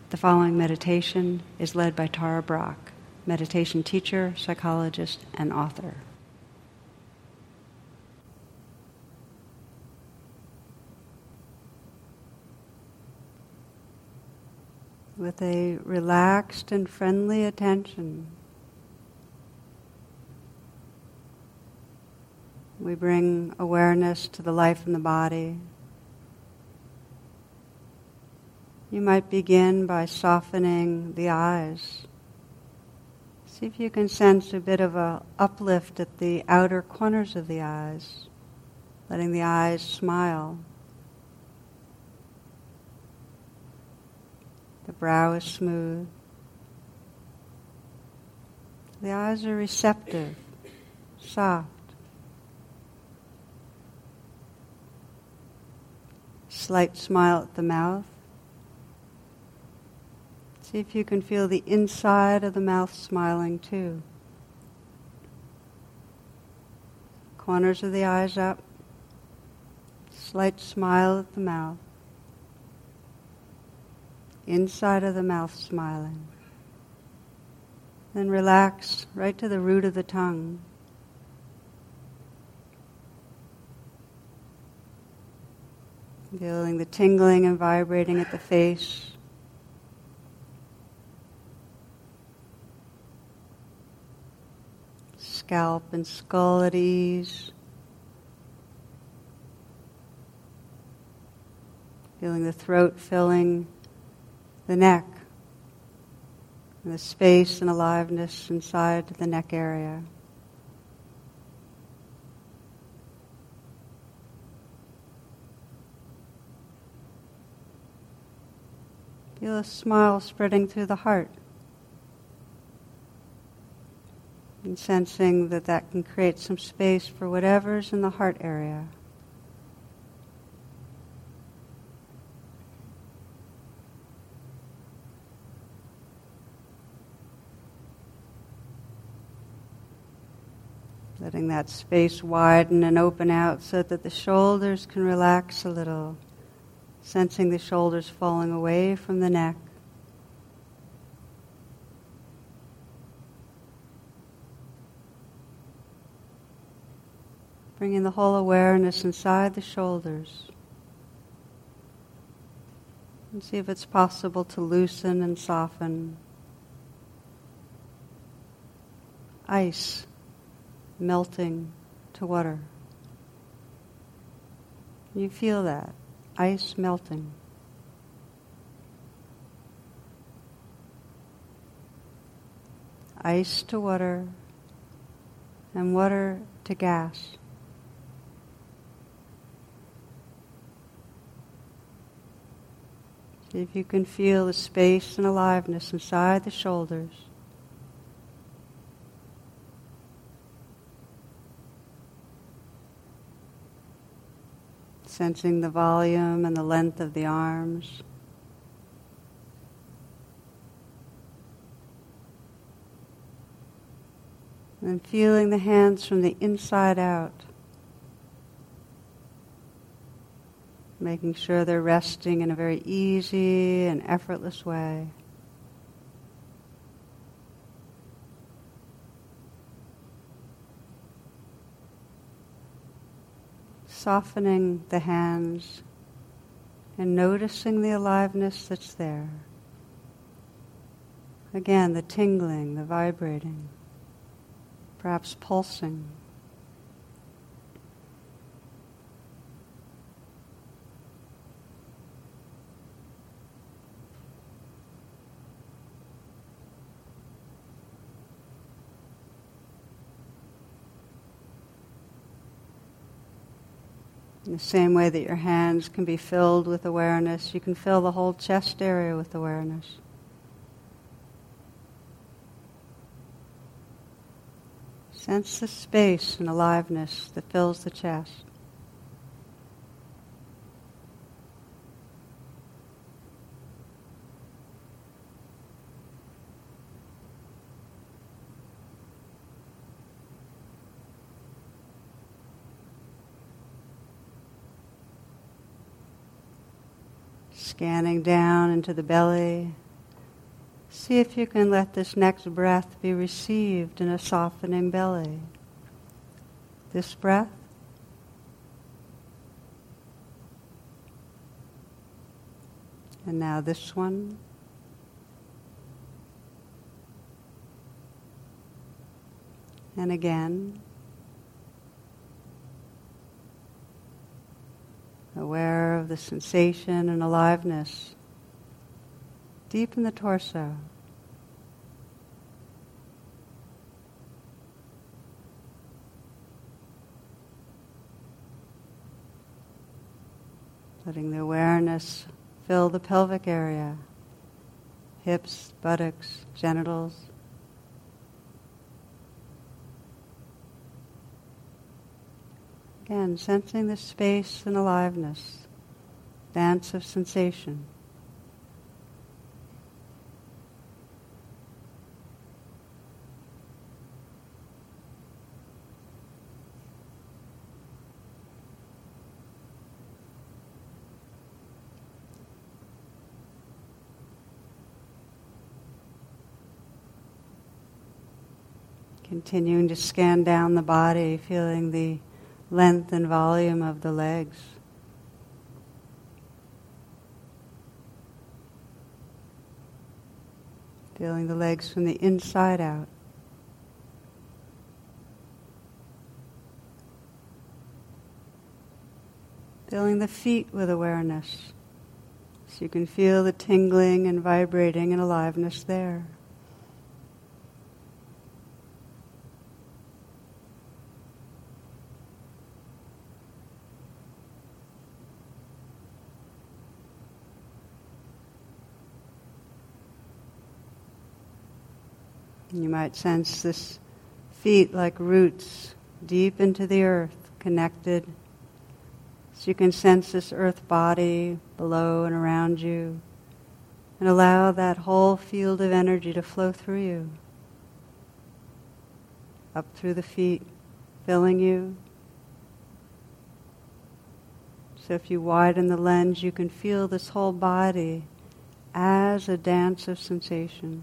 The following meditation is led by Tara Brach, meditation teacher, psychologist, and author. With a relaxed and friendly attention, we bring awareness to the life in the body. You might begin by softening the eyes. See if you can sense a bit of an uplift at the outer corners of the eyes, letting the eyes smile. The brow is smooth. The eyes are receptive, soft. Slight smile at the mouth. See if you can feel the inside of the mouth smiling too. Corners of the eyes up. Slight smile at the mouth. Inside of the mouth smiling. Then relax right to the root of the tongue. Feeling the tingling and vibrating at the face. Scalp and skull at ease. Feeling the throat filling the neck. And the space and aliveness inside the neck area. Feel a smile spreading through the heart. And sensing that that can create some space for whatever's in the heart area. Letting that space widen and open out so that the shoulders can relax a little. Sensing the shoulders falling away from the neck. Bringing the whole awareness inside the shoulders. And see if it's possible to loosen and soften. Ice melting to water. You feel that. Ice melting. Ice to water and water to gas. See if you can feel the space and aliveness inside the shoulders. Sensing the volume and the length of the arms. And feeling the hands from the inside out. Making sure they're resting in a very easy and effortless way. Softening the hands and noticing the aliveness that's there. Again, the tingling, the vibrating, perhaps pulsing. In the same way that your hands can be filled with awareness, you can fill the whole chest area with awareness. Sense the space and aliveness that fills the chest. Scanning down into the belly, See if you can let this next breath be received in a softening belly. This breath. And now this one. And again. Aware of the sensation and aliveness deep in the torso. Letting the awareness fill the pelvic area, hips, buttocks, genitals. Again, sensing the space and aliveness, dance of sensation. Continuing to scan down the body, feeling the length and volume of the legs. Feeling the legs from the inside out. Feeling the feet with awareness, so you can feel the tingling and vibrating and aliveness there. You might sense this feet like roots deep into the earth, connected. So you can sense this earth body below and around you, and allow that whole field of energy to flow through you, up through the feet, filling you. So if you widen the lens, you can feel this whole body as a dance of sensation.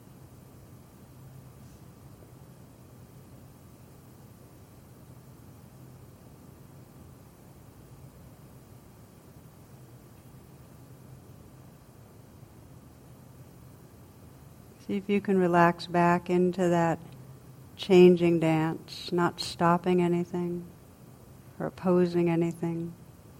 See if you can relax back into that changing dance, not stopping anything or opposing anything.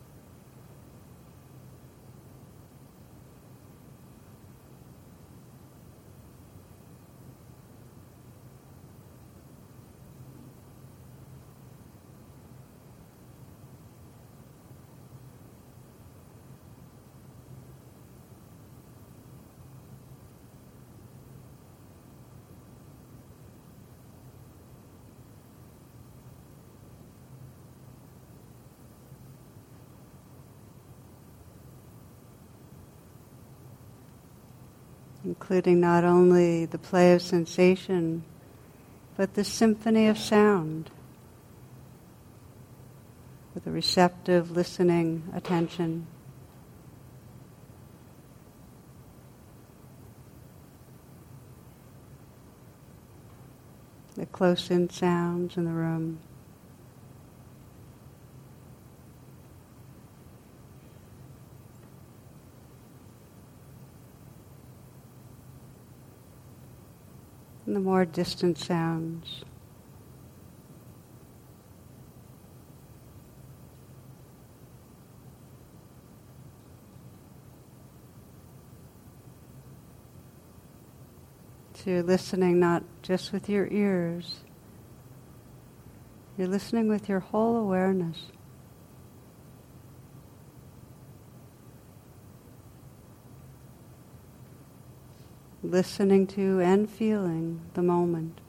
Including not only the play of sensation, but the symphony of sound, with a receptive, listening attention. The close-in sounds in the room. And the more distant sounds. So you're listening not just with your ears, you're listening with your whole awareness. Listening to and feeling the moment.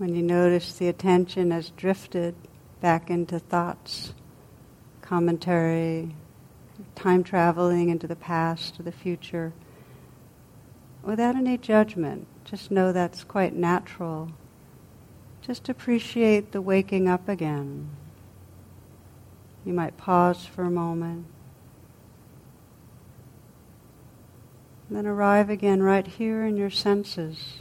When you notice the attention has drifted back into thoughts, commentary, time traveling into the past or the future, without any judgment, just know that's quite natural. Just appreciate the waking up again. You might pause for a moment, and then arrive again right here in your senses.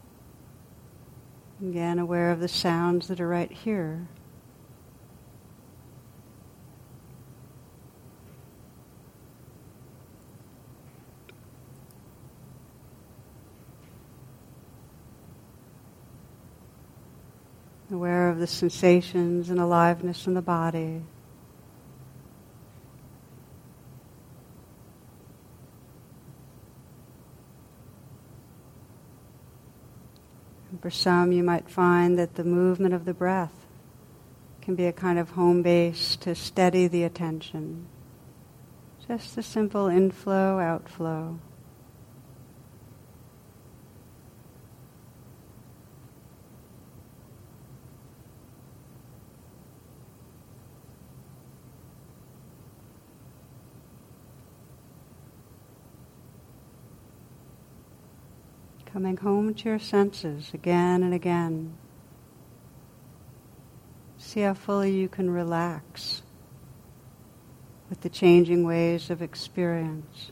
Again, aware of the sounds that are right here. Aware of the sensations and aliveness in the body. And for some, you might find that the movement of the breath can be a kind of home base to steady the attention. Just a simple inflow, outflow. Coming home to your senses again and again. See how fully you can relax with the changing ways of experience.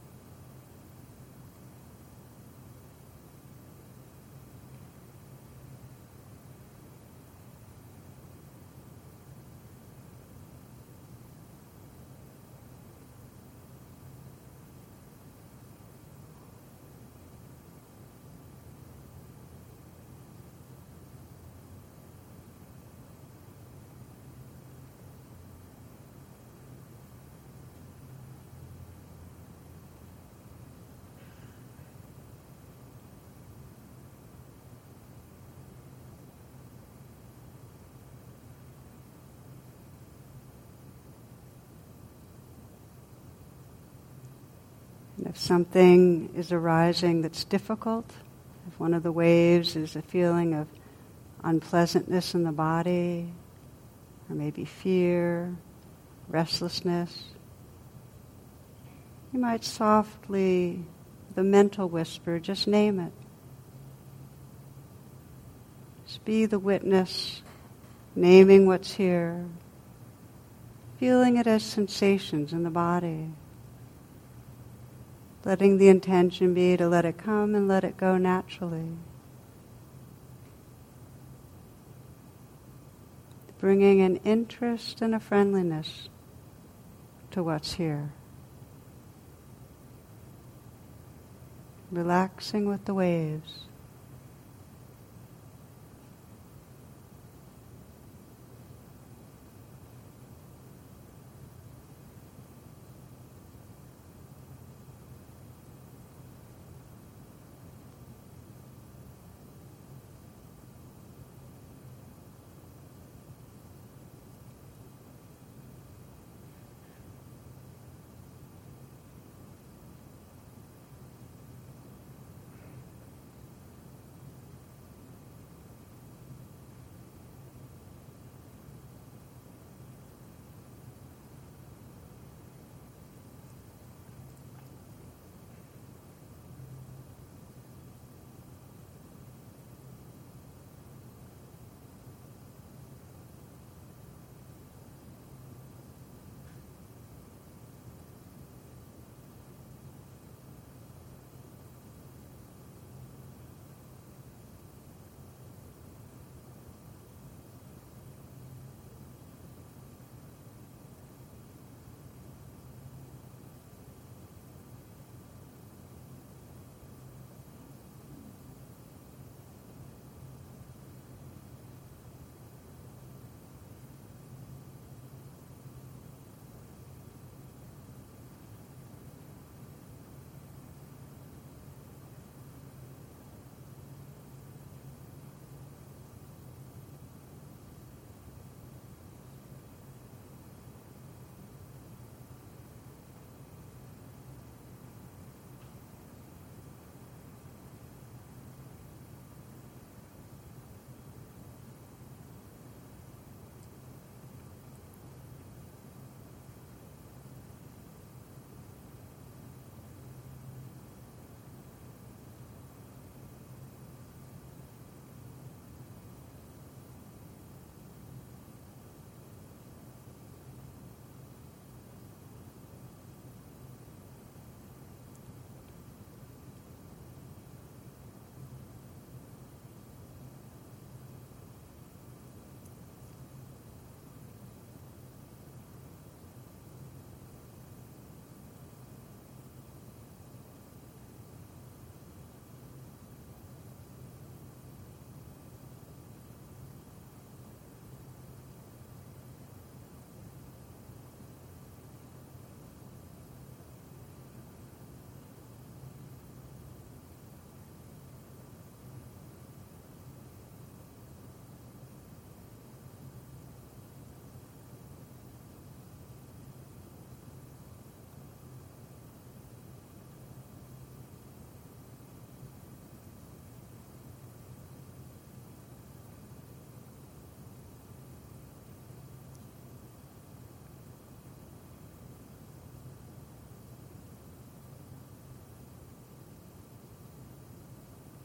And if something is arising that's difficult, if one of the waves is a feeling of unpleasantness in the body, or maybe fear, restlessness, you might softly, with a mental whisper, just name it. Just be the witness, naming what's here, feeling it as sensations in the body. Letting the intention be to let it come and let it go naturally. Bringing an interest and a friendliness to what's here. Relaxing with the waves.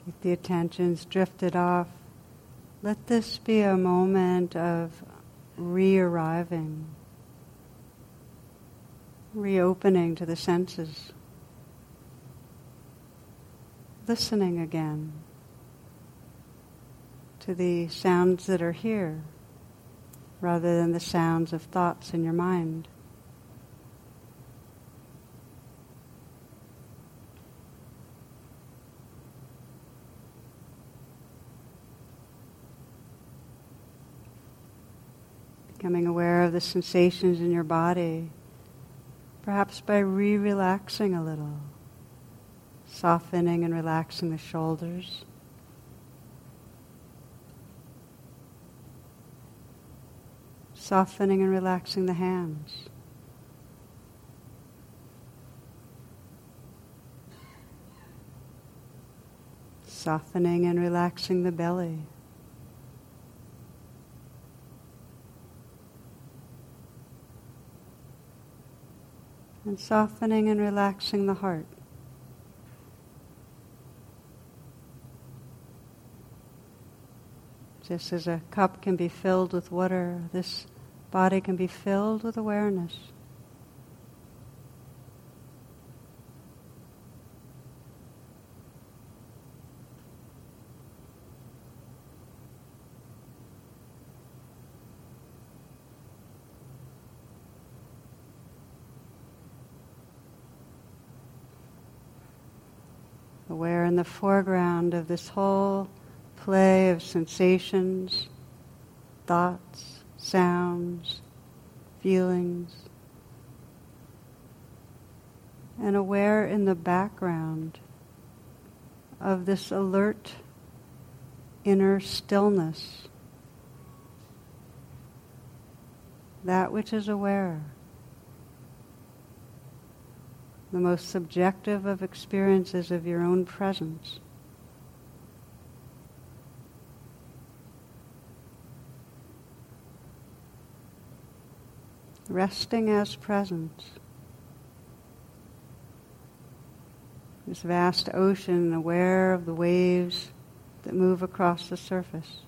If the attention's drifted off, let this be a moment of re-arriving, reopening to the senses, listening again to the sounds that are here, rather than the sounds of thoughts in your mind. Becoming aware of the sensations in your body, perhaps by relaxing a little, softening and relaxing the shoulders, softening and relaxing the hands, softening and relaxing the belly, and softening and relaxing the heart. Just as a cup can be filled with water, this body can be filled with awareness. Aware in the foreground of this whole play of sensations, thoughts, sounds, feelings, and aware in the background of this alert inner stillness, that which is aware. The most subjective of experiences of your own presence. Resting as presence. This vast ocean, aware of the waves that move across the surface.